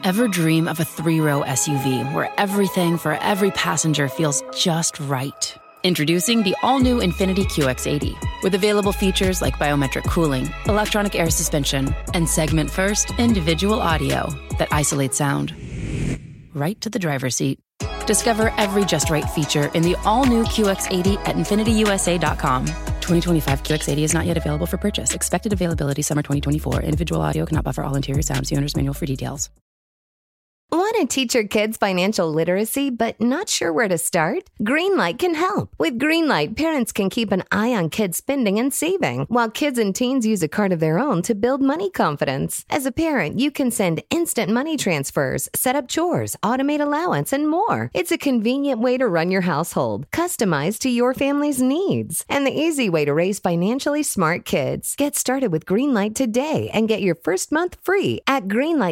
Ever dream of a 3-row SUV where everything for every passenger feels just right? Introducing the all-new Infiniti QX80 with available features like biometric cooling, electronic air suspension, and segment-first individual audio that isolates sound right to the driver's seat. Discover every just right feature in the all-new QX80 at InfinityUSA.com. 2025 QX80 is not yet available for purchase. Expected availability summer 2024. Individual audio cannot buffer all interior sound. See owner's manual for details. Want to teach your kids financial literacy but not sure where to start? Greenlight can help. With Greenlight, parents can keep an eye on kids' spending and saving, while kids and teens use a card of their own to build money confidence. As a parent, you can send instant money transfers, set up chores, automate allowance, and more. It's a convenient way to run your household, customized to your family's needs, and the easy way to raise financially smart kids. Get started with Greenlight today and get your first month free at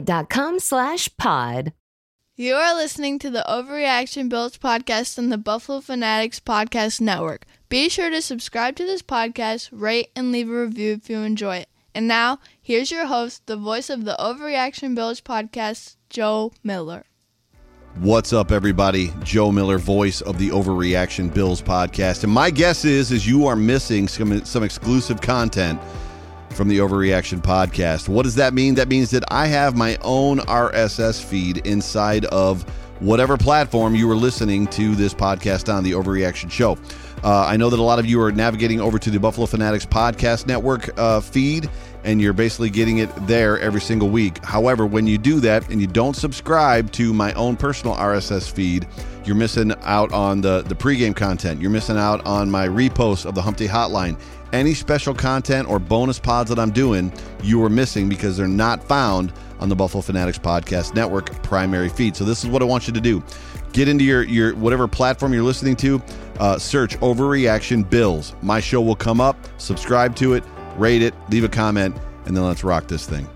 greenlight.com/pod. You are listening to the Overreaction Bills podcast on the Buffalo Fanatics Podcast Network. Be sure to subscribe to this podcast, rate, and leave a review if you enjoy it. And now, here's your host, the voice of the Overreaction Bills podcast, Joe Miller. What's up, everybody? Joe Miller, voice of the Overreaction Bills podcast. And my guess is you are missing some exclusive content from the Overreaction podcast. What does that mean? That means that I have my own RSS feed inside of whatever platform you are listening to this podcast on, the Overreaction Show. I know that a lot of you are navigating over to the Buffalo Fanatics Podcast Network feed, and you're basically getting it there every single week. However, when you do that and you don't subscribe to my own personal RSS feed, you're missing out on the pregame content. You're missing out on my reposts of the Hump Day Hotline. Any special content or bonus pods that I'm doing, you are missing because they're not found on the Buffalo Fanatics Podcast Network primary feed. So this is what I want you to do. Get into your whatever platform you're listening to, search Overreaction Bills. My show will come up, subscribe to it, rate it, leave a comment, and then let's rock this thing.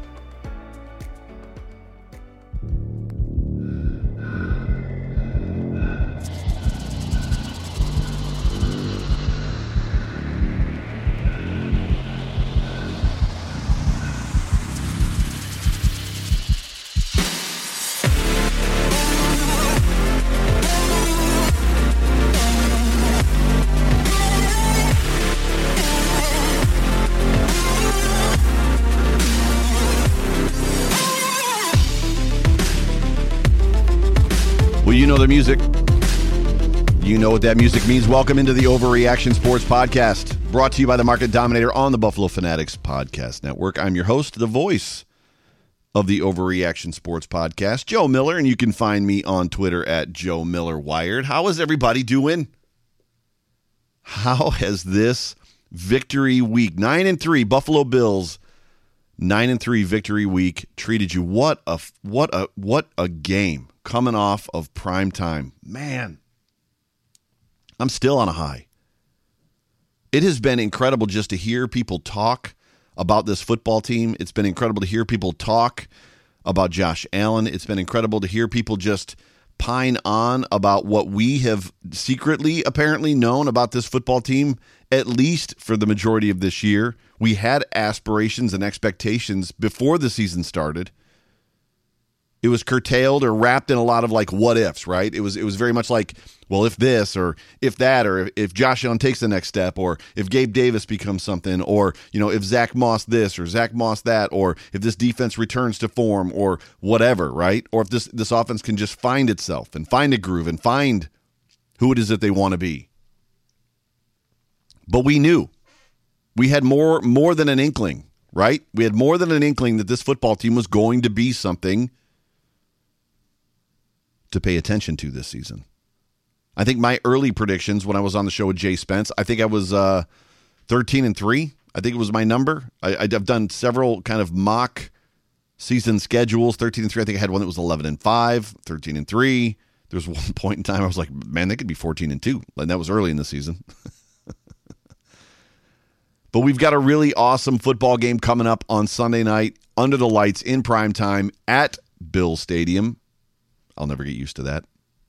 Well, you know the music. You know what that music means. Welcome into the Overreaction Sports Podcast, brought to you by the Market Dominator on the Buffalo Fanatics Podcast Network. I'm your host, the voice of the Overreaction Sports Podcast, Joe Miller, and you can find me on Twitter at Joe Miller Wired. How is everybody doing? How has this victory week, 9-3 Buffalo Bills, 9-3 victory week treated you? What a game coming off of prime time. Man, I'm still on a high. It has been incredible just to hear people talk about this football team. It's been incredible to hear people talk about Josh Allen. It's been incredible to hear people just pine on about what we have secretly apparently known about this football team, at least for the majority of this year. We had aspirations and expectations before the season started. It was curtailed or wrapped in a lot of like what ifs, right? It was very much like, well, if this or if that, or if Josh Allen takes the next step, or if Gabe Davis becomes something, or if Zach Moss this or Zach Moss that, or if this defense returns to form, or whatever, right? Or if this offense can just find itself and find a groove and find who it is that they want to be. But we knew. We had more than an inkling, right? We had more than an inkling that this football team was going to be something to pay attention to this season. I think my early predictions when I was on the show with Jay Spence, I think I was 13-3. I think it was my number. I've done several kind of mock season schedules. 13-3. I think I had one that was 11-5, 13-3. There was one point in time I was like, man, they could be 14-2. And that was early in the season. But we've got a really awesome football game coming up on Sunday night under the lights in prime time at Bill Stadium. I'll never get used to that.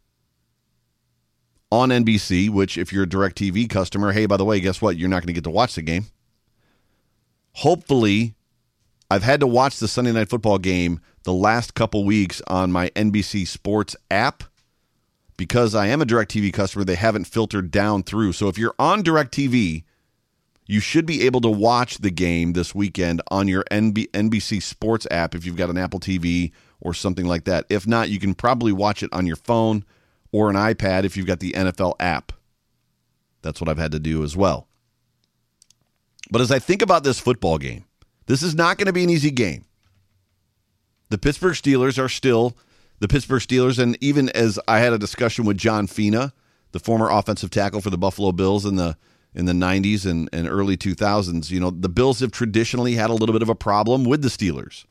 On NBC, which if you're a DirecTV customer, hey, by the way, guess what? You're not going to get to watch the game. Hopefully, I've had to watch the Sunday Night Football game the last couple weeks on my NBC Sports app. Because I am a DirecTV customer, they haven't filtered down through. So if you're on DirecTV, you should be able to watch the game this weekend on your NBC Sports app if you've got an Apple TV or something like that. If not, you can probably watch it on your phone or an iPad if you've got the NFL app. That's what I've had to do as well. But as I think about this football game, this is not going to be an easy game. The Pittsburgh Steelers are still the Pittsburgh Steelers, and even as I had a discussion with John Fina, the former offensive tackle for the Buffalo Bills in the 90s and early 2000s, you know, the Bills have traditionally had a little bit of a problem with the Steelers.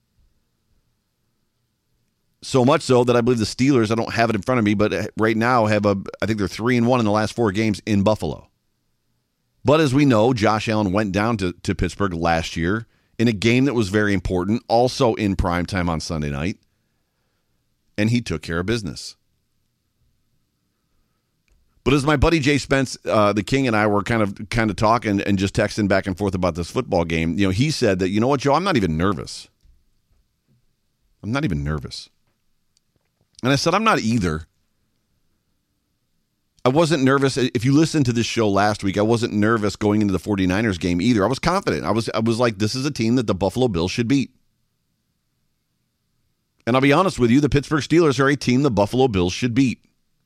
So much so that I believe the Steelers, I don't have it in front of me, but right now I think they're 3-1 in the last 4 games in Buffalo. But as we know, Josh Allen went down to Pittsburgh last year in a game that was very important, also in primetime on Sunday night, and he took care of business. But as my buddy Jay Spence, the King, and I were kind of talking and just texting back and forth about this football game, you know, he said that, you know what, Joe, I'm not even nervous. I'm not even nervous. And I said, I'm not either. I wasn't nervous. If you listened to this show last week, I wasn't nervous going into the 49ers game either. I was confident. I was like, this is a team that the Buffalo Bills should beat. And I'll be honest with you, the Pittsburgh Steelers are a team the Buffalo Bills should beat.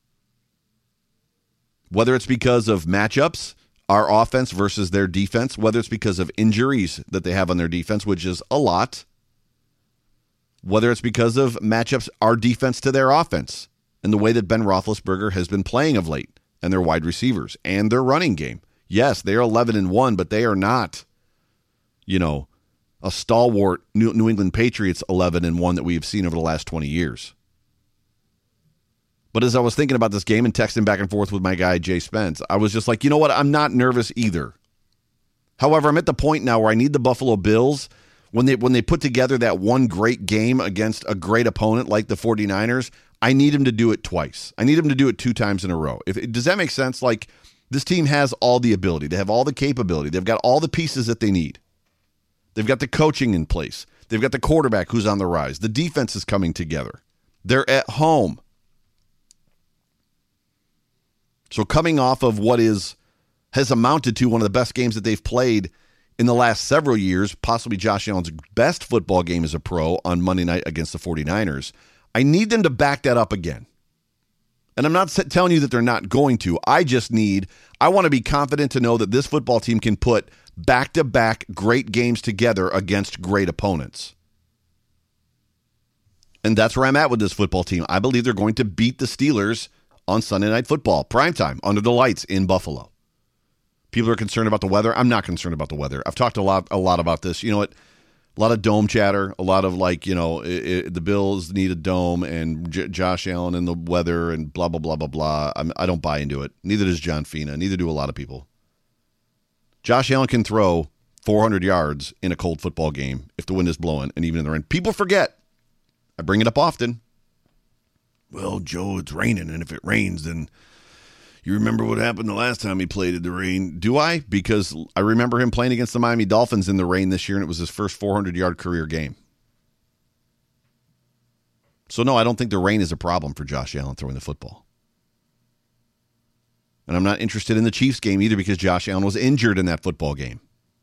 Whether it's because of matchups, our offense versus their defense, whether it's because of injuries that they have on their defense, which is a lot, whether it's because of matchups, our defense to their offense, and the way that Ben Roethlisberger has been playing of late, and their wide receivers, and their running game. Yes, they are 11-1, but they are not, you know, a stalwart New England Patriots 11-1 that we have seen over the last 20 years. But as I was thinking about this game and texting back and forth with my guy, Jay Spence, I was just like, you know what? I'm not nervous either. However, I'm at the point now where I need the Buffalo Bills, when they put together that one great game against a great opponent like the 49ers, I need them to do it twice. I need them to do it 2 times in a row. Does that make sense? Like, this team has all the ability. They have all the capability. They've got all the pieces that they need. They've got the coaching in place. They've got the quarterback who's on the rise. The defense is coming together. They're at home. So coming off of what has amounted to one of the best games that they've played in the last several years, possibly Josh Allen's best football game as a pro on Monday night against the 49ers, I need them to back that up again. And I'm not telling you that they're not going to. I want to be confident to know that this football team can put back-to-back great games together against great opponents. And that's where I'm at with this football team. I believe they're going to beat the Steelers on Sunday Night Football, primetime, under the lights in Buffalo. People are concerned about the weather. I'm not concerned about the weather. I've talked a lot about this. You know what? A lot of dome chatter, a lot of the Bills need a dome and Josh Allen and the weather and blah, blah, blah, blah, blah. I don't buy into it. Neither does John Fina. Neither do a lot of people. Josh Allen can throw 400 yards in a cold football game if the wind is blowing and even in the rain. People forget. I bring it up often. Well, Joe, it's raining, and if it rains, then you remember what happened the last time he played in the rain. Do I? Because I remember him playing against the Miami Dolphins in the rain this year, and it was his first 400-yard career game. So, no, I don't think the rain is a problem for Josh Allen throwing the football. And I'm not interested in the Chiefs game either because Josh Allen was injured in that football game.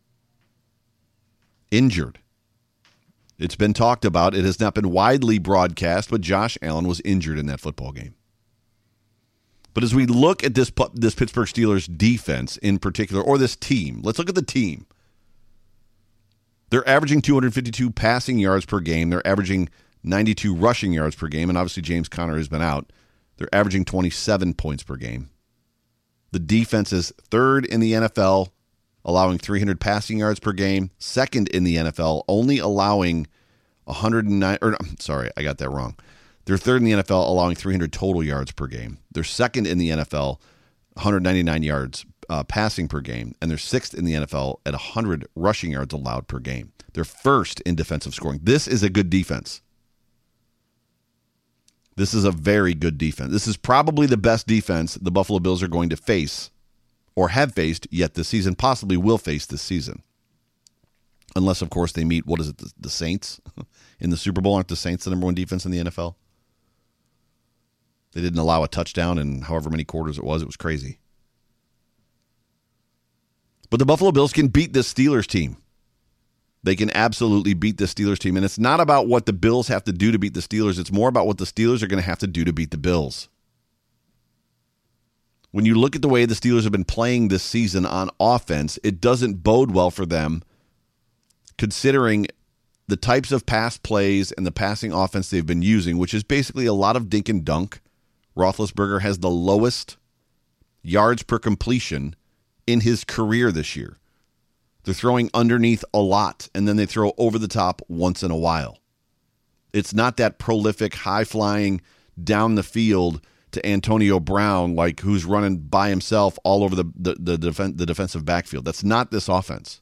Injured. It's been talked about. It has not been widely broadcast, but Josh Allen was injured in that football game. But as we look at this Pittsburgh Steelers defense in particular, or this team, let's look at the team. They're averaging 252 passing yards per game. They're averaging 92 rushing yards per game, and obviously James Conner has been out. They're averaging 27 points per game. The defense is 3rd in the NFL, allowing 300 passing yards per game, 2nd in the NFL, only allowing 109. Sorry, I got that wrong. They're 3rd in the NFL, allowing 300 total yards per game. They're 2nd in the NFL, 199 yards passing per game, and they're 6th in the NFL at 100 rushing yards allowed per game. They're 1st in defensive scoring. This is a good defense. This is a very good defense. This is probably the best defense the Buffalo Bills are going to face or have faced yet this season, possibly will face this season. Unless, of course, they meet, the Saints in the Super Bowl? Aren't the Saints the number one defense in the NFL? They didn't allow a touchdown in however many quarters it was. It was crazy. But the Buffalo Bills can beat this Steelers team. They can absolutely beat the Steelers team. And it's not about what the Bills have to do to beat the Steelers. It's more about what the Steelers are going to have to do to beat the Bills. When you look at the way the Steelers have been playing this season on offense, it doesn't bode well for them, considering the types of pass plays and the passing offense they've been using, which is basically a lot of dink and dunk. Roethlisberger has the lowest yards per completion in his career this year. They're throwing underneath a lot, and then they throw over the top once in a while. It's not that prolific, high-flying, down the field to Antonio Brown, like who's running by himself all over the defensive backfield. That's not this offense.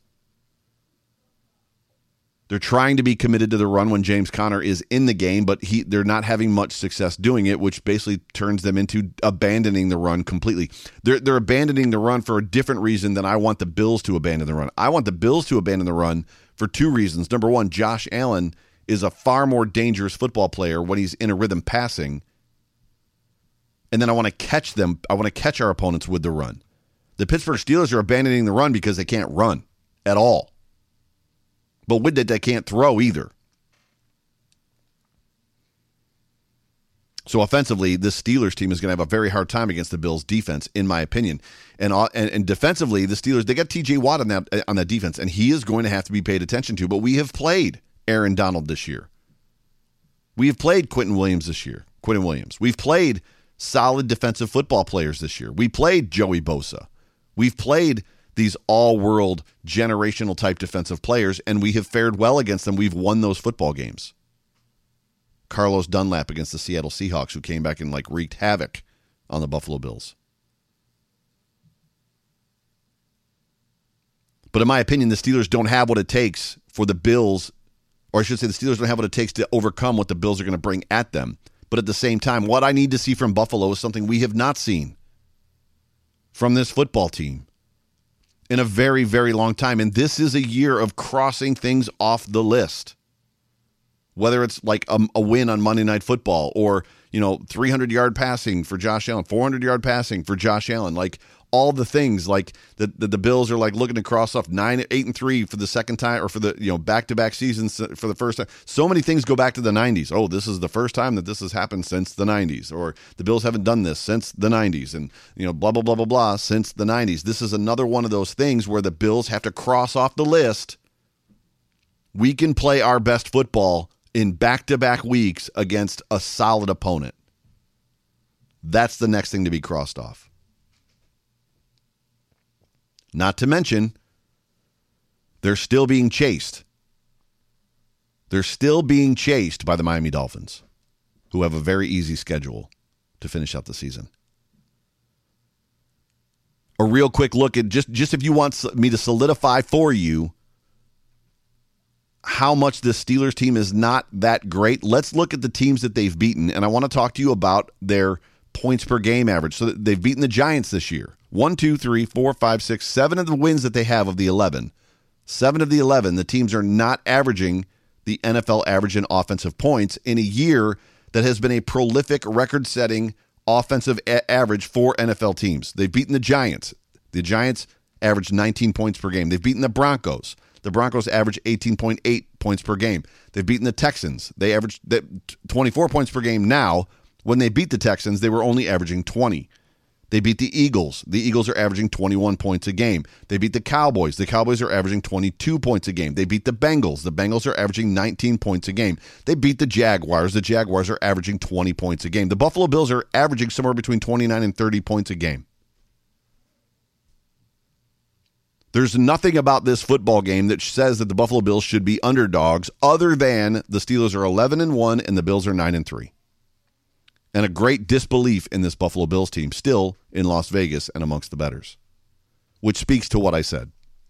They're trying to be committed to the run when James Conner is in the game, but they're not having much success doing it, which basically turns them into abandoning the run completely. They're abandoning the run for a different reason than I want the Bills to abandon the run. I want the Bills to abandon the run for two reasons. Number one, Josh Allen is a far more dangerous football player when he's in a rhythm passing. And then I want to catch them. I want to catch our opponents with the run. The Pittsburgh Steelers are abandoning the run because they can't run at all. But with it, they can't throw either. So offensively, this Steelers team is going to have a very hard time against the Bills' defense, in my opinion. And defensively, the Steelers, they got T.J. Watt on that defense, and he is going to have to be paid attention to. But we have played Aaron Donald this year. We have played Quentin Williams this year. We've played solid defensive football players this year. We played Joey Bosa. We've played these all-world generational type defensive players, and we have fared well against them. We've won those football games. Carlos Dunlap against the Seattle Seahawks, who came back and wreaked havoc on the Buffalo Bills. But in my opinion, the Steelers don't have what it takes for the Bills, or I should say the Steelers don't have what it takes to overcome what the Bills are going to bring at them. But at the same time, what I need to see from Buffalo is something we have not seen from this football team in a very, very long time. And this is a year of crossing things off the list. Whether it's like a win on Monday Night Football or, 300-yard passing for Josh Allen, 400-yard passing for Josh Allen, all the things the Bills are looking to cross off 8-3 for the second time, or for the back-to-back seasons for the first time. So many things go back to the 90s. Oh, this is the first time that this has happened since the 90s, or the Bills haven't done this since the 90s, and blah blah blah blah blah since the 90s. This is another one of those things where the Bills have to cross off the list. We can play our best football in back-to-back weeks against a solid opponent. That's the next thing to be crossed off. Not to mention, they're still being chased. They're still being chased by the Miami Dolphins, who have a very easy schedule to finish out the season. A real quick look at, just if you want me to solidify for you how much this Steelers team is not that great, let's look at the teams that they've beaten, and I want to talk to you about their points per game average. So they've beaten the Giants this year. 1, 2, 3, 4, 5, 6, 7 of the wins that they have of the 11. 7 of the 11, the teams are not averaging the NFL average in offensive points in a year that has been a prolific record-setting offensive average for NFL teams. They've beaten the Giants. The Giants average 19 points per game. They've beaten the Broncos. The Broncos average 18.8 points per game. They've beaten the Texans. They average 24 points per game now. When they beat the Texans, they were only averaging 20. They beat the Eagles. The Eagles are averaging 21 points a game. They beat the Cowboys. The Cowboys are averaging 22 points a game. They beat the Bengals. The Bengals are averaging 19 points a game. They beat the Jaguars. The Jaguars are averaging 20 points a game. The Buffalo Bills are averaging somewhere between 29 and 30 points a game. There's nothing about this football game that says that the Buffalo Bills should be underdogs, other than the Steelers are 11-1 and the Bills are 9-3. And a great disbelief in this Buffalo Bills team still in Las Vegas and amongst the bettors, which speaks to what I said.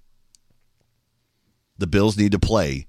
The Bills need to play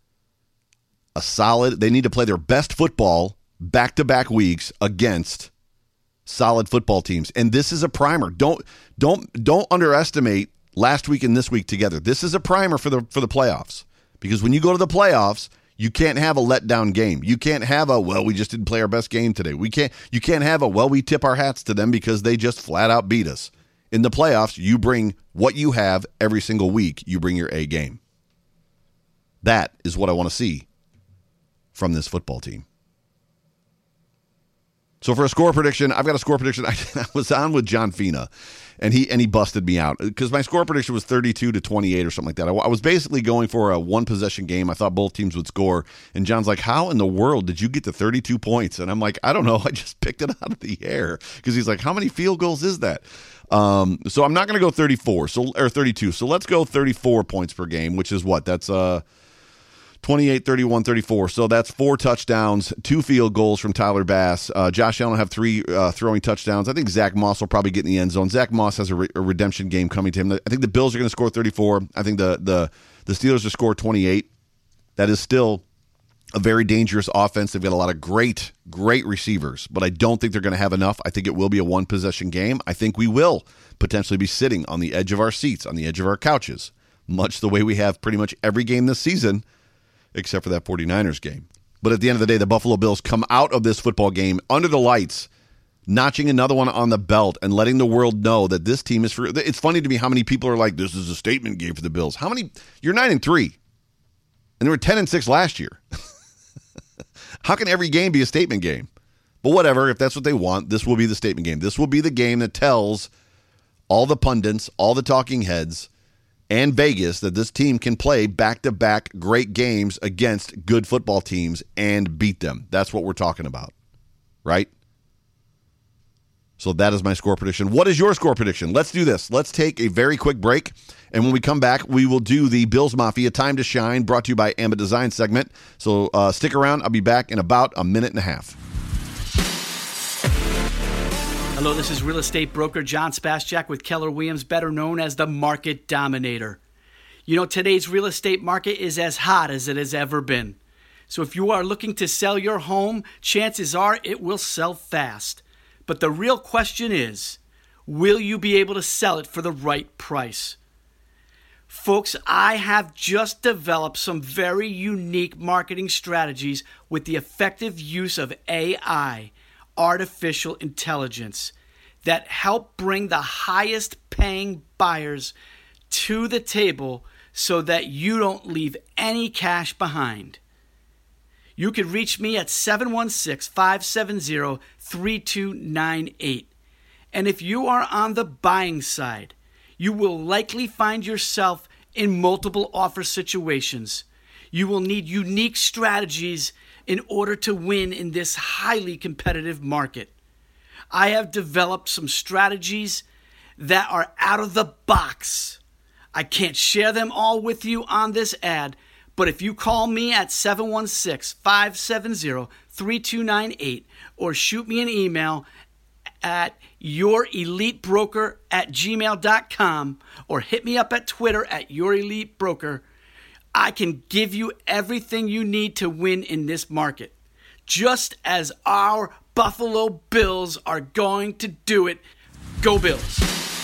they need to play their best football back-to-back weeks against solid football teams. And this is a primer. Don't underestimate last week and this week together. This is a primer for the playoffs. Because when you go to the playoffs, you can't have a letdown game. You can't have a, well, we just didn't play our best game today. You can't have a, well, we tip our hats to them because they just flat out beat us. In the playoffs, you bring what you have every single week. You bring your A game. That is what I want to see from this football team. So for a score prediction, I've got a score prediction. I was on with John Fina, and he busted me out because my score prediction was 32-28 or something like that. I was basically going for a one-possession game. I thought both teams would score, and John's like, how in the world did you get to 32 points? And I'm like, I don't know. I just picked it out of the air because he's like, how many field goals is that? So I'm not going to go 32. So let's go 34 points per game, which is what? That's 28, 31, 34. So that's 4 touchdowns, 2 field goals from Tyler Bass. Josh Allen will have 3 throwing touchdowns. I think Zach Moss will probably get in the end zone. Zach Moss has a redemption game coming to him. I think the Bills are going to score 34. I think the Steelers will score 28. That is still a very dangerous offense. They've got a lot of great receivers, but I don't think they're going to have enough. I think it will be a one-possession game. I think we will potentially be sitting on the edge of our seats, on the edge of our couches, much the way we have pretty much every game this season, except for that 49ers game. But at the end of the day, the Buffalo Bills come out of this football game under the lights, notching another one on the belt and letting the world know that this team is for. It's funny to me how many people are like, this is a statement game for the Bills. How many? You're 9-3, and they were 10-6 last year. How can every game be a statement game? But whatever, if that's what they want, this will be the statement game. This will be the game that tells all the pundits, all the talking heads, and Vegas that this team can play back-to-back great games against good football teams and beat them. That's what we're talking about, right? So that is my score prediction. What is your score prediction? Let's do this. Let's take a very quick break, and when we come back, we will do the Bills Mafia Time to Shine, brought to you by Ambit Design segment. So stick around. I'll be back in about a minute and a half. Hello, this is real estate broker John Spaschak with Keller Williams, better known as the Market Dominator. You know, today's real estate market is as hot as it has ever been. So if you are looking to sell your home, chances are it will sell fast. But the real question is, will you be able to sell it for the right price? Folks, I have just developed some very unique marketing strategies with the effective use of AI, artificial intelligence, that help bring the highest paying buyers to the table so that you don't leave any cash behind. You can reach me at 716-570-3298. And if you are on the buying side, you will likely find yourself in multiple offer situations. You will need unique strategies in order to win in this highly competitive market. I have developed some strategies that are out of the box. I can't share them all with you on this ad, but if you call me at 716-570-3298 or shoot me an email at yourelitebroker@gmail.com or hit me up at Twitter at yourelitebroker, I can give you everything you need to win in this market, just as our Buffalo Bills are going to do it. Go Bills!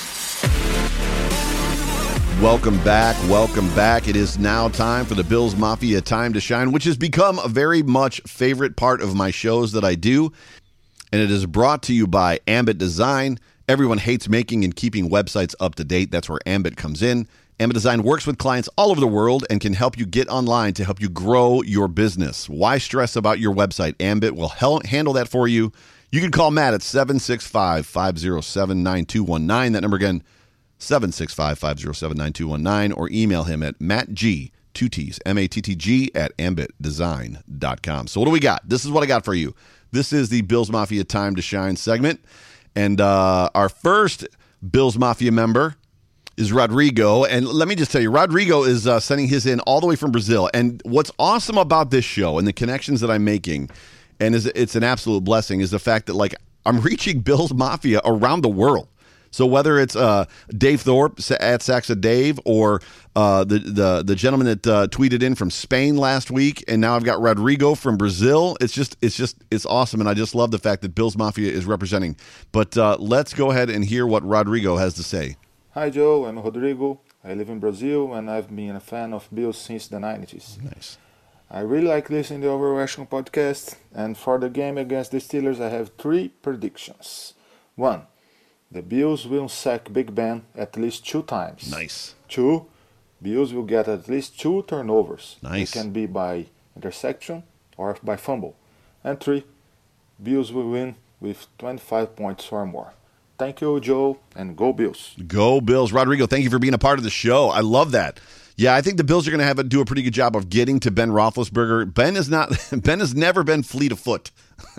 Welcome back. It is now time for the Bills Mafia Time to Shine, which has become a very much favorite part of my shows that I do, and it is brought to you by Ambit Design. Everyone hates making and keeping websites up to date. That's where Ambit comes in. Ambit Design works with clients all over the world and can help you get online to help you grow your business. Why stress about your website? Ambit will handle that for you. You can call Matt at 765-507-9219. That number again, 765-507-9219, or email him at mattg, 2 T's, M-A-T-T-G, at ambitdesign.com. So what do we got? This is what I got for you. This is the Bills Mafia Time to Shine segment. And our first Bills Mafia member is Rodrigo. And let me just tell you, Rodrigo is sending his in all the way from Brazil. And what's awesome about this show and the connections that I'm making, and it's an absolute blessing, is the fact that like I'm reaching Bills Mafia around the world. So whether it's Dave Thorpe at Saxa Dave, or the gentleman that tweeted in from Spain last week, and now I've got Rodrigo from Brazil. It's awesome, and I just love the fact that Bills Mafia is representing. But let's go ahead and hear what Rodrigo has to say. Hi Joe, I'm Rodrigo. I live in Brazil, and I've been a fan of Bills since the 90s. Nice. I really like listening to the Overreaction podcast, and for the game against the Steelers, I have 3 predictions. 1. The Bills will sack Big Ben at least 2 times. Nice. 2. Bills will get at least 2 turnovers. Nice. It can be by interception or by fumble. And 3. Bills will win with 25 points or more. Thank you, Joe, and go Bills. Go Bills. Rodrigo, thank you for being a part of the show. I love that. Yeah, I think the Bills are going to do a pretty good job of getting to Ben Roethlisberger. Ben has never been fleet of foot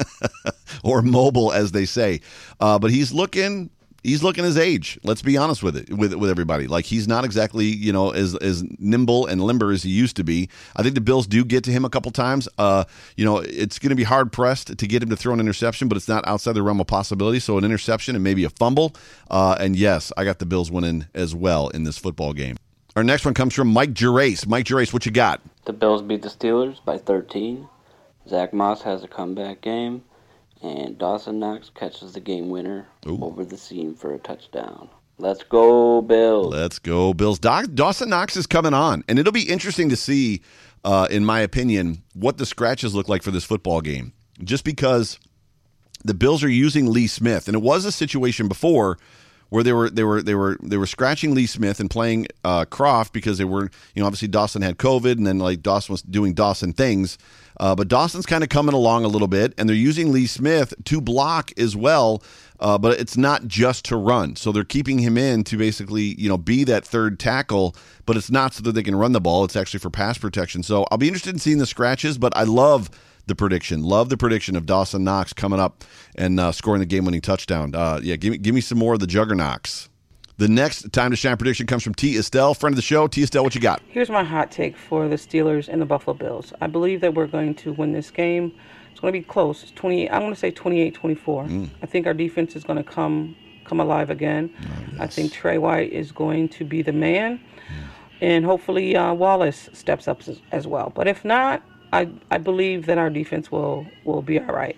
or mobile, as they say. But he's looking his age. Let's be honest with everybody. Like, he's not exactly, as nimble and limber as he used to be. I think the Bills do get to him a couple times. It's going to be hard pressed to get him to throw an interception, but it's not outside the realm of possibility. So an interception and maybe a fumble. And yes, I got the Bills winning as well in this football game. Our next one comes from Mike Gerace. Mike Gerace, what you got? The Bills beat the Steelers by 13. Zach Moss has a comeback game. And Dawson Knox catches the game winner over the seam for a touchdown. Let's go, Bills. Let's go, Bills. Dawson Knox is coming on. And it'll be interesting to see, in my opinion, what the scratches look like for this football game. Just because the Bills are using Lee Smith. And it was a situation before where they were scratching Lee Smith and playing Croft because they were, obviously Dawson had COVID and then like Dawson was doing Dawson things. But Dawson's kind of coming along a little bit, and they're using Lee Smith to block as well, but it's not just to run. So they're keeping him in to basically, be that third tackle, but it's not so that they can run the ball. It's actually for pass protection. So I'll be interested in seeing the scratches, but I love the prediction. Love the prediction of Dawson Knox coming up and scoring the game-winning touchdown. Give me some more of the juggernauts. The next time to shine prediction comes from T. Estelle, friend of the show. T. Estelle, what you got? Here's my hot take for the Steelers and the Buffalo Bills. I believe that we're going to win this game. It's going to be close. It's 28. I'm going to say 28-24. I think our defense is going to come alive again. Oh, yes. I think Trey White is going to be the man, and hopefully Wallace steps up as well. But if not, I believe that our defense will be all right.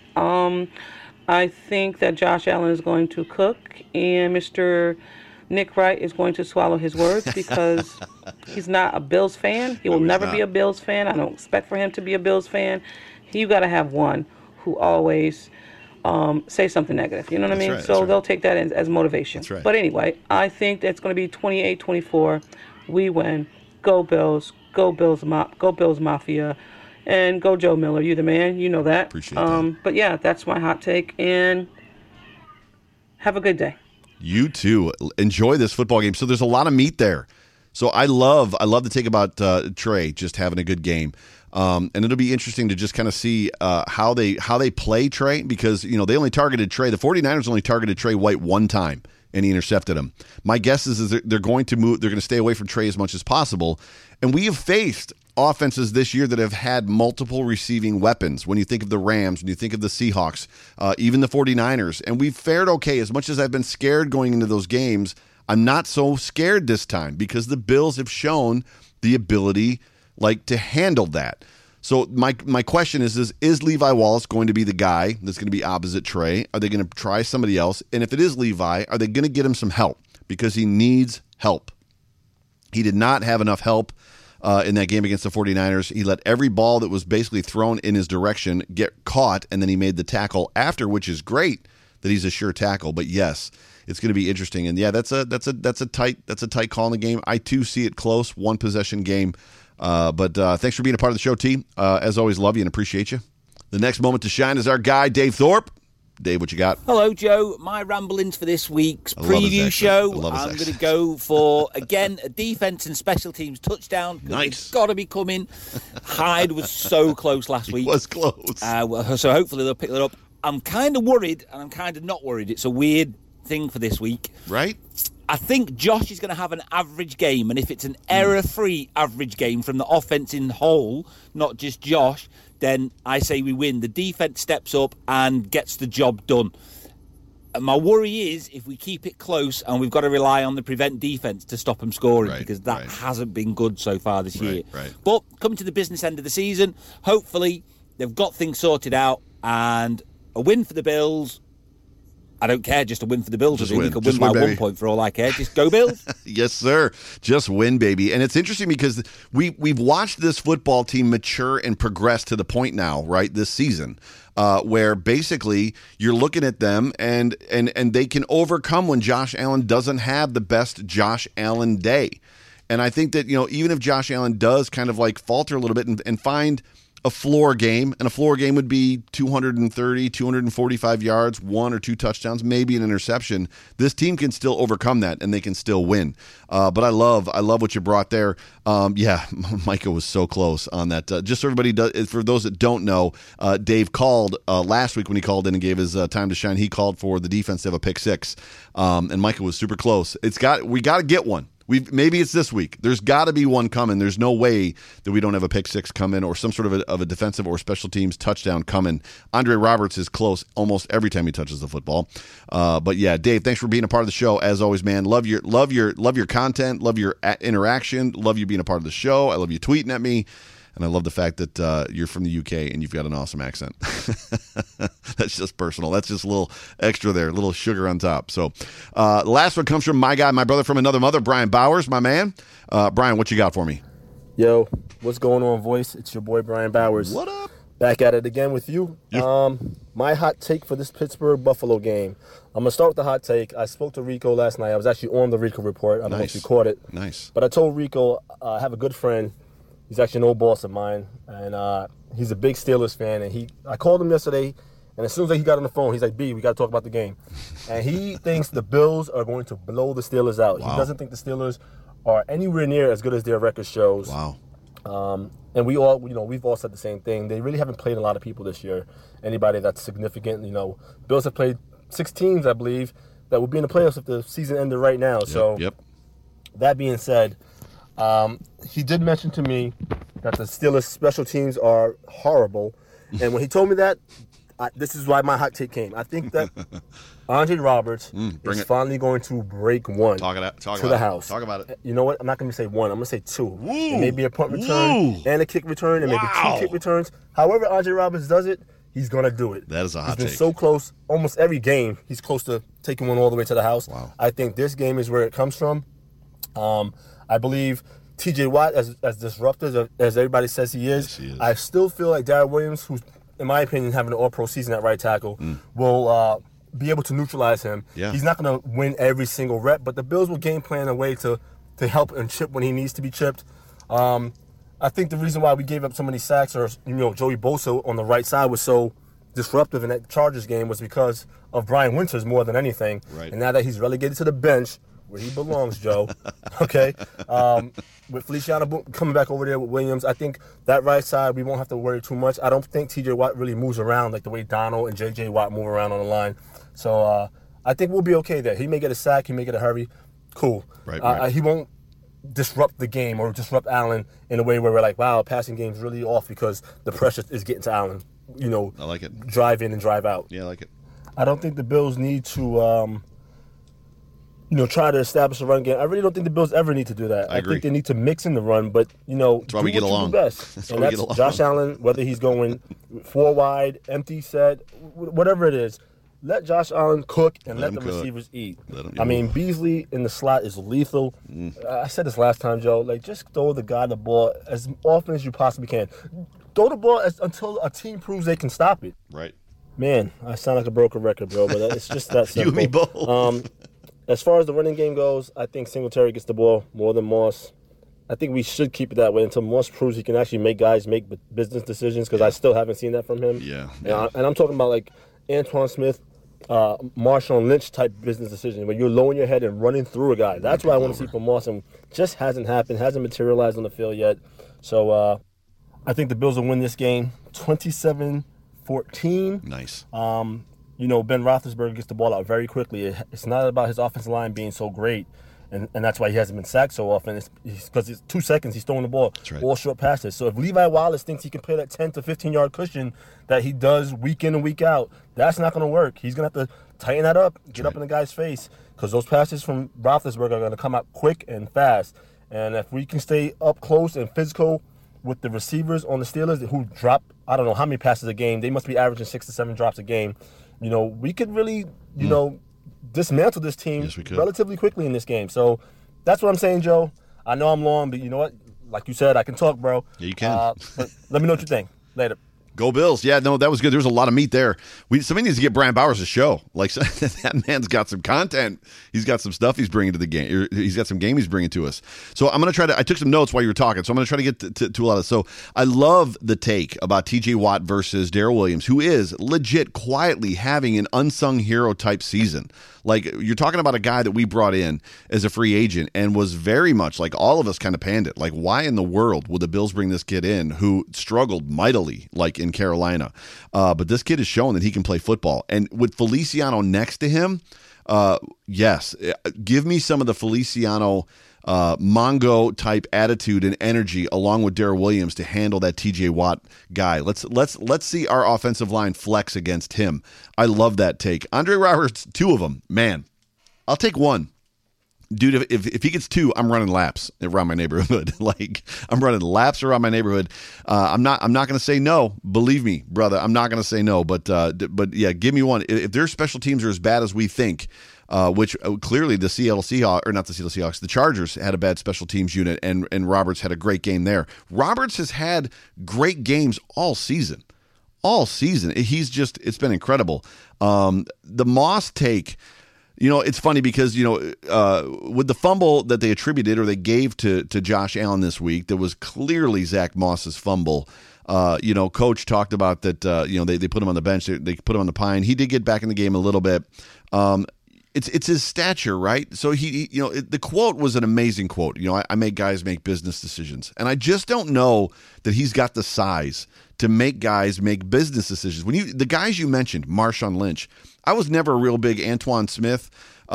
I think that Josh Allen is going to cook, and Mr. Nick Wright is going to swallow his words because he's not a Bills fan. He will never be a Bills fan. I don't expect for him to be a Bills fan. You got to have one who always say something negative. You know what I mean? Right, so they'll take that as motivation. That's right. But anyway, I think that's going to be 28-24. We win. Go Bills. Go Bills. Go Bills Mafia. And go Joe Miller. You the man. You know that. Appreciate that. But yeah, that's my hot take. And have a good day. You too. Enjoy this football game. So there's a lot of meat there. So I love the take about Trey just having a good game. And it'll be interesting to just kind of see how they play Trey because, they only targeted Trey. The 49ers only targeted Trey White one time, and he intercepted him. My guess is they're going to move. They're going to stay away from Trey as much as possible. And we have faced offenses this year that have had multiple receiving weapons. When you think of the Rams, when you think of the Seahawks, even the 49ers, and we've fared okay. As much as I've been scared going into those games, I'm not so scared this time because the Bills have shown the ability to handle that. So my question is Levi Wallace going to be the guy that's going to be opposite Trey? Are they going to try somebody else? And if it is Levi, are they going to get him some help? Because he needs help. He did not have enough help in that game against the 49ers. He let every ball that was basically thrown in his direction get caught, and then he made the tackle after, which is great that he's a sure tackle. But yes, it's going to be interesting. And yeah, that's a tight call in the game. I too see it close, one possession game. But thanks for being a part of the show, T. As always, love you and appreciate you. The next moment to shine is our guy, Dave Thorpe. Dave, what you got? Hello, Joe. My ramblings for this week's preview show. I'm going to go for, again, a defense and special teams touchdown. Nice. It's got to be coming. Hyde was so close last week. He was close. So hopefully they'll pick that up. I'm kind of worried, and I'm kind of not worried. It's a weird thing for this week. Right? I think Josh is going to have an average game, and if it's an error-free average game from the offense in whole, not just Josh, then I say we win. The defense steps up and gets the job done. And my worry is if we keep it close and we've got to rely on the prevent defense to stop them scoring because that hasn't been good so far this year. Right. But coming to the business end of the season, hopefully they've got things sorted out and a win for the Bills I don't care. Just a win for the Bills. Just I think win. we could Just win by win, 1 baby. point for all I care. Just go Bills. Yes, sir. Just win, baby. And it's interesting because we've watched this football team mature and progress to the point now, right, this season, where basically you're looking at them and they can overcome when Josh Allen doesn't have the best Josh Allen day. And I think that, even if Josh Allen does kind of like falter a little bit and find a floor game, and a floor game would be 230, 245 yards, 1 or 2 touchdowns, maybe an interception, this team can still overcome that and they can still win. But I love what you brought there. Micah was so close on that. Just so everybody does, for those that don't know, Dave called last week when he called in and gave his time to shine. He called for the defense to have a pick six, and Micah was super close. We got to get one. Maybe it's this week. There's got to be one coming. There's no way that we don't have a pick six coming or some sort of a defensive or special teams touchdown coming. Andre Roberts is close almost every time he touches the football. But yeah, Dave, thanks for being a part of the show as always, man. Love your content, love your interaction, love you being a part of the show. I love you tweeting at me. And I love the fact that you're from the UK and you've got an awesome accent. That's just personal. That's just a little extra there, a little sugar on top. So the last one comes from my guy, my brother from another mother, Brian Bowers, my man. Brian, what you got for me? Yo, what's going on, voice? It's your boy, Brian Bowers. What up? Back at it again with you. Yeah. My hot take for this Pittsburgh-Buffalo game. I'm going to start with the hot take. I spoke to Rico last night. I was actually on the Rico Report. I don't know if you caught it. Nice. But I told Rico I have a good friend. He's actually an old boss of mine, and he's a big Steelers fan. And I called him yesterday, and as soon as he got on the phone, he's like, B, we got to talk about the game. And he thinks the Bills are going to blow the Steelers out. Wow. He doesn't think the Steelers are anywhere near as good as their record shows. Wow. And we've all said the same thing. They really haven't played a lot of people this year. Anybody that's significant, Bills have played 6 teams, I believe, that would be in the playoffs if the season ended right now. Yep. That being said, he did mention to me that the Steelers' special teams are horrible. And when he told me that, this is why my hot take came. I think that Andre Roberts is finally going to break one to the house. Talk about it. You know what? I'm not going to say one. I'm going to say 2. Woo. Maybe a punt return and a kick return and maybe 2 kick returns. However Andre Roberts does it, he's going to do it. That is a hot take. take. He's been so close. Almost every game, he's close to taking one all the way to the house. Wow. I think this game is where it comes from. I believe T.J. Watt, as disruptive as everybody says he is, yes, he is. I still feel like Darrell Williams, who's, in my opinion, having an all-pro season at right tackle, will be able to neutralize him. Yeah. He's not going to win every single rep, but the Bills will game plan a way to help and chip when he needs to be chipped. I think the reason why we gave up so many sacks or, Joey Bosa on the right side was so disruptive in that Chargers game was because of Brian Winters more than anything. Right. And now that he's relegated to the bench, where he belongs, Joe, okay, with Feliciano coming back over there with Williams, I think that right side, we won't have to worry too much. I don't think T.J. Watt really moves around like the way Donald and J.J. Watt move around on the line. So I think we'll be okay there. He may get a sack. He may get a hurry. Cool. Right. He won't disrupt the game or disrupt Allen in a way where we're like, wow, passing game's really off because the pressure is getting to Allen. I like it. Drive in and drive out. Yeah, I like it. I don't think the Bills need to try to establish a run game. I really don't think the Bills ever need to do that. I agree. think they need to mix in the run, but, that's why we get along. Best. That's why and we that's get along. Josh Allen, whether he's going 4 wide, empty set, whatever it is, let Josh Allen cook and let the receivers eat. I mean, Beasley in the slot is lethal. I said this last time, Joe. Just throw the guy the ball as often as you possibly can. Throw the ball until a team proves they can stop it. Right. Man, I sound like a broken record, bro, but it's just that simple. You and me both. As far as the running game goes, I think Singletary gets the ball more than Moss. I think we should keep it that way until Moss proves he can actually make guys make business decisions, because I still haven't seen that from him. Yeah. And I'm talking about like Antoine Smith, Marshawn Lynch type business decision, where you're lowering your head and running through a guy. That's what I want to see from Moss, and just hasn't happened, hasn't materialized on the field yet. So I think the Bills will win this game 27-14. Nice. Ben Roethlisberger gets the ball out very quickly. It's not about his offensive line being so great, and that's why he hasn't been sacked so often. It's because it's 2 seconds he's throwing the ball, right. All short passes. So if Levi Wallace thinks he can play that 10 to 15-yard cushion that he does week in and week out, that's not going to work. He's going to have to tighten that up, get up in the guy's face, because those passes from Roethlisberger are going to come out quick and fast. And if we can stay up close and physical with the receivers on the Steelers who drop, I don't know how many passes a game. They must be averaging 6 to 7 drops a game. we could really, dismantle this team relatively quickly in this game. So that's what I'm saying, Joe. I know I'm long, but you know what? Like you said, I can talk, bro. Yeah, you can. But let me know what you think. Later. Go Bills. Yeah, no, that was good. There was a lot of meat there. Somebody needs to get Brian Bowers a show. Like, that man's got some content. He's got some stuff he's bringing to the game. He's got some game he's bringing to us. So I'm going to try to – I took some notes while you were talking, so I'm going to try to get to a lot of it. So I love the take about T.J. Watt versus Darrell Williams, who is legit quietly having an unsung hero type season. Like, you're talking about a guy that we brought in as a free agent and was very much like all of us kind of panned it. Like, why in the world would the Bills bring this kid in who struggled mightily, like in Carolina? But this kid is showing that he can play football. And with Feliciano next to him, yes, give me some of the Feliciano Mongo type attitude and energy along with Darrell Williams to handle that TJ Watt guy. Let's see our offensive line flex against him. I love that take. Andre Roberts, 2 of them. Man, I'll take 1. Dude, if he gets 2, I'm running laps around my neighborhood. Like, I'm running laps around my neighborhood. I'm not going to say no. Believe me, brother, I'm not going to say no. But yeah, give me 1. If their special teams are as bad as we think, which clearly the the Chargers had a bad special teams unit, and Roberts had a great game there. Roberts has had great games all season. It's been incredible. The Moss take, it's funny because, with the fumble that they attributed or they gave to Josh Allen this week, that was clearly Zach Moss's fumble. Coach talked about that, they put him on the bench. They put him on the pine. He did get back in the game a little bit. It's his stature, right? So the quote was an amazing quote. I make guys make business decisions. And I just don't know that he's got the size to make guys make business decisions. The guys you mentioned, Marshawn Lynch, I was never a real big Antoine Smith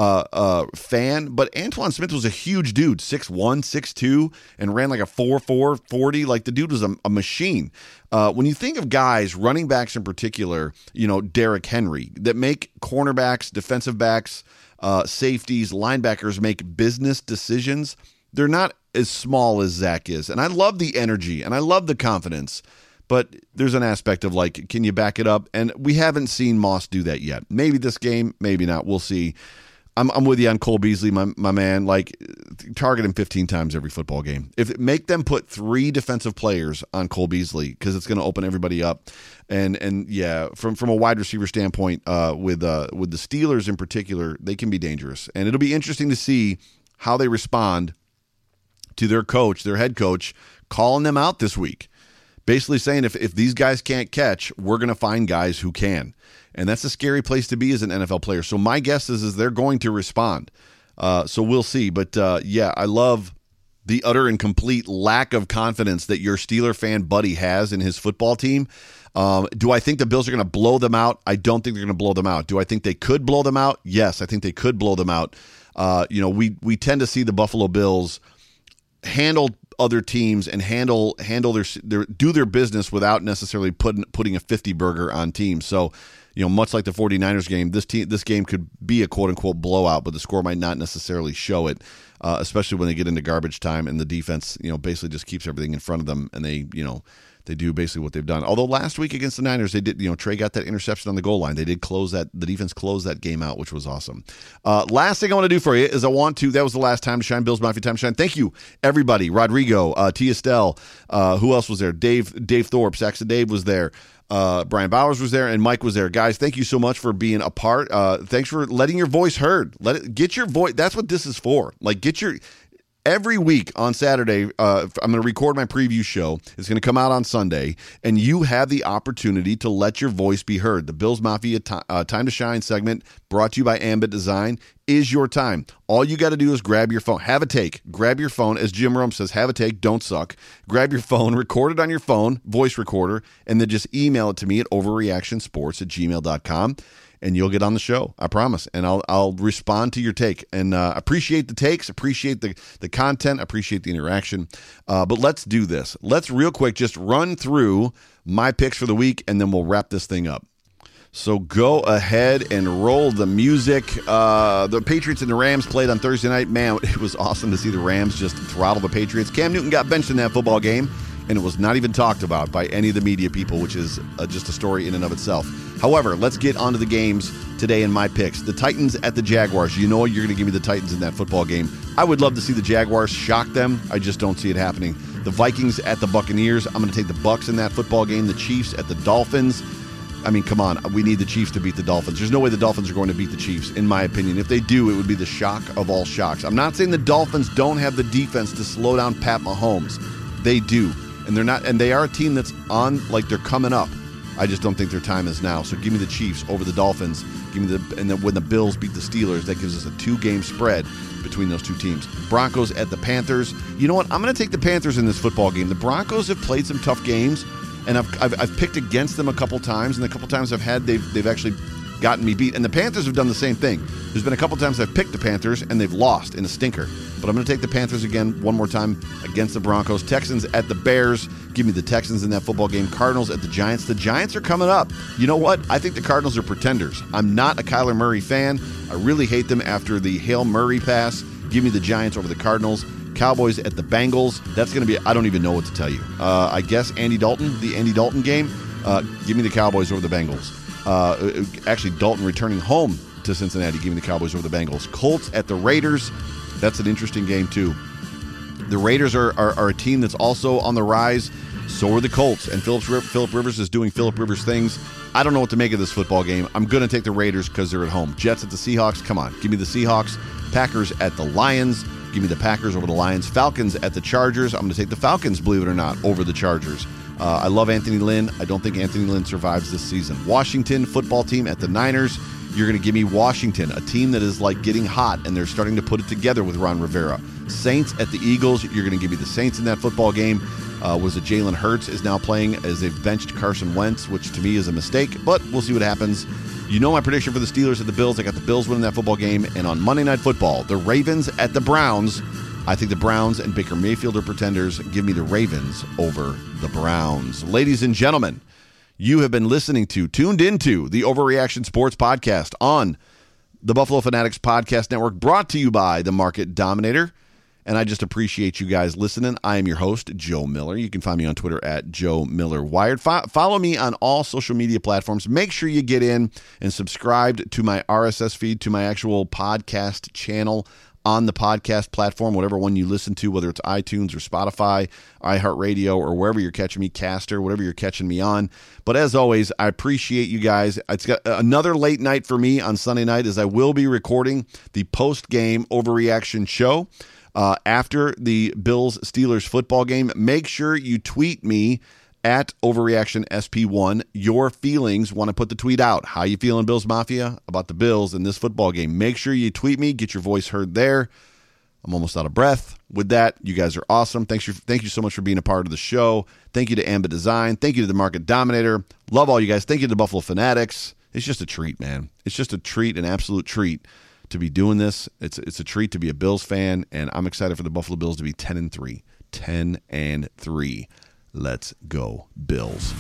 fan, but Antoine Smith was a huge dude, 6'1", 6'2", and ran like a 4.4 40. Like, the dude was a machine. When you think of guys, running backs in particular, Derrick Henry, that make cornerbacks, defensive backs, safeties, linebackers make business decisions, they're not as small as Zach is. And I love the energy and I love the confidence, but there's an aspect of, like, can you back it up? And we haven't seen Moss do that yet. Maybe this game, maybe not. We'll see. I'm with you on Cole Beasley, my man. Like, target him 15 times every football game. Make them put 3 defensive players on Cole Beasley, because it's going to open everybody up. And yeah, from a wide receiver standpoint, with the Steelers in particular, they can be dangerous. And it'll be interesting to see how they respond to their coach, their head coach, calling them out this week. Basically saying, if these guys can't catch, we're going to find guys who can. And that's a scary place to be as an NFL player. So my guess is they're going to respond. So we'll see. But yeah, I love the utter and complete lack of confidence that your Steeler fan buddy has in his football team. Do I think the Bills are going to blow them out? I don't think they're going to blow them out. Do I think they could blow them out? Yes, I think they could blow them out. We tend to see the Buffalo Bills handle other teams and handle their business without necessarily putting a 50 burger on teams. So, much like the 49ers game, this game could be a quote unquote blowout, but the score might not necessarily show it, especially when they get into garbage time and the defense, basically just keeps everything in front of them, and they do basically what they've done. Although last week against the Niners, they did, Trey got that interception on the goal line. They did the defense closed that game out, which was awesome. Last thing I want to do for you is that was the last time to shine, Bills Mafia time to shine. Thank you, everybody. Rodrigo, T. Estelle, who else was there? Dave Thorpe, Saxon Dave was there. Brian Bowers was there, and Mike was there. Guys, thank you so much for being a part. Thanks for letting your voice heard. Get your voice. That's what this is for. Like, every week on Saturday, I'm going to record my preview show. It's going to come out on Sunday, and you have the opportunity to let your voice be heard. The Bills Mafia Time to Shine segment, brought to you by Ambit Design, is your time. All you got to do is grab your phone. Have a take. Grab your phone. As Jim Rome says, have a take, don't suck. Grab your phone, record it on your phone, voice recorder, and then just email it to me at overreactionsports@gmail.com. And you'll get on the show, I promise. And I'll respond to your take. And appreciate the takes, appreciate the content, appreciate the interaction. But let's do this. Let's real quick just run through my picks for the week, and then we'll wrap this thing up. So go ahead and roll the music. The Patriots and the Rams played on Thursday night. Man, it was awesome to see the Rams just throttle the Patriots. Cam Newton got benched in that football game. and it was not even talked about by any of the media people, which is just a story in and of itself. However, let's get on to the games today in my picks. The Titans at the Jaguars. You know you're going to give me the Titans in that football game. I would love to see the Jaguars shock them. I just don't see it happening. The Vikings at the Buccaneers. I'm going to take the Bucs in that football game. The Chiefs at the Dolphins. I mean, come on. We need the Chiefs to beat the Dolphins. There's no way the Dolphins are going to beat the Chiefs, in my opinion. If they do, it would be the shock of all shocks. I'm not saying the Dolphins don't have the defense to slow down Pat Mahomes. They do. And they're not, and they are a team that's on, like, they're coming up. I just don't think their time is now. So give me the Chiefs over the Dolphins. And then when the Bills beat the Steelers, that gives us a 2-game spread between those two teams. Broncos at the Panthers. You know what? I'm going to take the Panthers in this football game. The Broncos have played some tough games, and I've picked against them a couple times, and the couple times I've had, they've actually gotten me beat. And the Panthers have done the same thing. There's been a couple times I've picked the Panthers, and they've lost in a stinker. But I'm going to take the Panthers again one more time against the Broncos. Texans at the Bears. Give me the Texans in that football game. Cardinals at the Giants. The Giants are coming up. You know what? I think the Cardinals are pretenders. I'm not a Kyler Murray fan. I really hate them after the Hail Murray pass. Give me the Giants over the Cardinals. Cowboys at the Bengals. That's going to be, I don't even know what to tell you. I guess the Andy Dalton game. Give me the Cowboys over the Bengals. Actually, Dalton returning home to Cincinnati. Give me the Cowboys over the Bengals. Colts at the Raiders. That's an interesting game, too. The Raiders are a team that's also on the rise. So are the Colts. And Phillip Rivers is doing Phillip Rivers things. I don't know what to make of this football game. I'm going to take the Raiders because they're at home. Jets at the Seahawks. Come on. Give me the Seahawks. Packers at the Lions. Give me the Packers over the Lions. Falcons at the Chargers. I'm going to take the Falcons, believe it or not, over the Chargers. I love Anthony Lynn. I don't think Anthony Lynn survives this season. Washington football team at the Niners. You're going to give me Washington, a team that is like getting hot, and they're starting to put it together with Ron Rivera. Saints at the Eagles. You're going to give me the Saints in that football game. Was it Jalen Hurts is now playing as they've benched Carson Wentz, which to me is a mistake, but we'll see what happens. You know my prediction for the Steelers at the Bills. I got the Bills winning that football game. And on Monday Night Football, the Ravens at the Browns. I think the Browns and Baker Mayfield are pretenders. Give me the Ravens over the Browns. Ladies and gentlemen, you have been tuned into the Overreaction Sports Podcast on the Buffalo Fanatics Podcast Network, brought to you by the Market Dominator. And I just appreciate you guys listening. I am your host, Joe Miller. You can find me on Twitter at Joe Miller Wired. Follow me on all social media platforms. Make sure you get in and subscribe to my RSS feed, to my actual podcast channel on the podcast platform, whatever one you listen to, whether it's iTunes or Spotify, iHeartRadio, or wherever you're catching me, Caster, whatever you're catching me on. But as always, I appreciate you guys. It's got another late night for me on Sunday night, as I will be recording the post-game overreaction show after the Bills-Steelers football game. Make sure you tweet me at OverreactionSP1 your feelings. Want to put the tweet out. How you feeling, Bills Mafia, about the Bills in this football game? Make sure you tweet me. Get your voice heard there. I'm almost out of breath. With that, you guys are awesome. Thank you so much for being a part of the show. Thank you to Amba Design. Thank you to the Market Dominator. Love all you guys. Thank you to the Buffalo Fanatics. It's just a treat, man. It's just a treat, an absolute treat to be doing this. It's a treat to be a Bills fan, and I'm excited for the Buffalo Bills to be 10-3. 10-3. Let's go, Bills.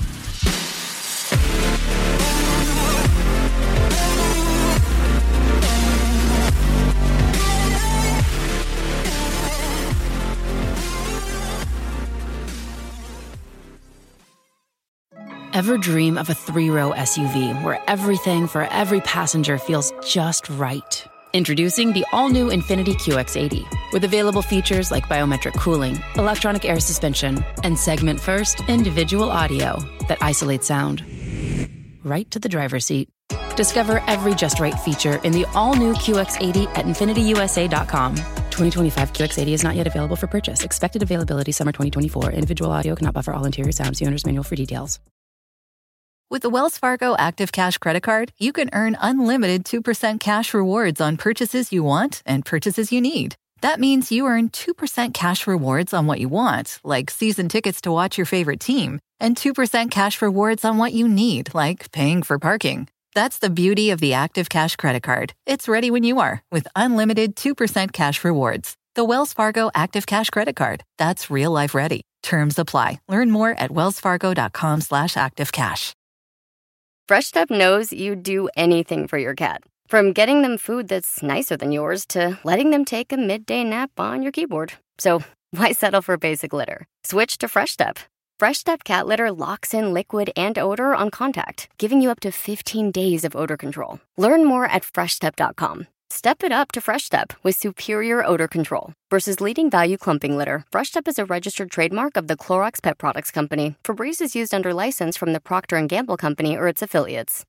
Ever dream of a 3-row SUV where everything for every passenger feels just right? Introducing the all-new Infiniti QX80 with available features like biometric cooling, electronic air suspension, and segment-first individual audio that isolates sound right to the driver's seat. Discover every just right feature in the all-new QX80 at InfinityUSA.com. 2025 QX80 is not yet available for purchase. Expected availability summer 2024. Individual audio cannot buffer all interior sounds. See owner's manual for details. With the Wells Fargo Active Cash Credit Card, you can earn unlimited 2% cash rewards on purchases you want and purchases you need. That means you earn 2% cash rewards on what you want, like season tickets to watch your favorite team, and 2% cash rewards on what you need, like paying for parking. That's the beauty of the Active Cash Credit Card. It's ready when you are, with unlimited 2% cash rewards. The Wells Fargo Active Cash Credit Card. That's real life ready. Terms apply. Learn more at wellsfargo.com/activecash. Fresh Step knows you'd do anything for your cat. From getting them food that's nicer than yours to letting them take a midday nap on your keyboard. So why settle for basic litter? Switch to Fresh Step. Fresh Step cat litter locks in liquid and odor on contact, giving you up to 15 days of odor control. Learn more at freshstep.com. Step it up to Fresh Step with superior odor control. Versus leading value clumping litter, Fresh Step is a registered trademark of the Clorox Pet Products Company. Febreze is used under license from the Procter & Gamble Company or its affiliates.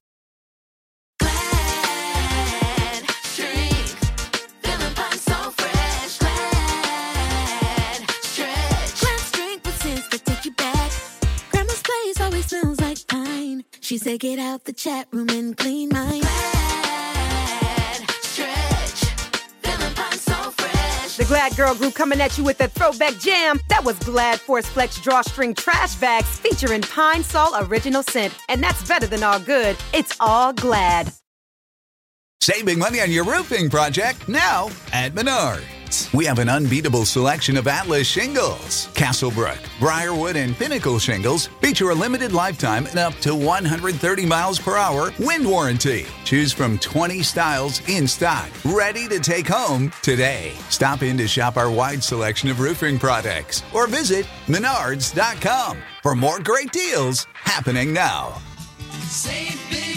Glad drink, feeling fine, so fresh. Glad stretch. Glad drink with scents that take you back. Grandma's place always smells like pine. She said get out the chat room and clean mine. The Glad Girl Group coming at you with a throwback jam. That was Glad Force Flex Drawstring Trash Bags featuring Pine Sol Original Scent. And that's better than all good. It's all Glad. Saving money on your roofing project now at Menards. We have an unbeatable selection of Atlas shingles. Castlebrook, Briarwood, and Pinnacle shingles feature a limited lifetime and up to 130 miles per hour wind warranty. Choose from 20 styles in stock, ready to take home today. Stop in to shop our wide selection of roofing products or visit Menards.com for more great deals happening now. Save big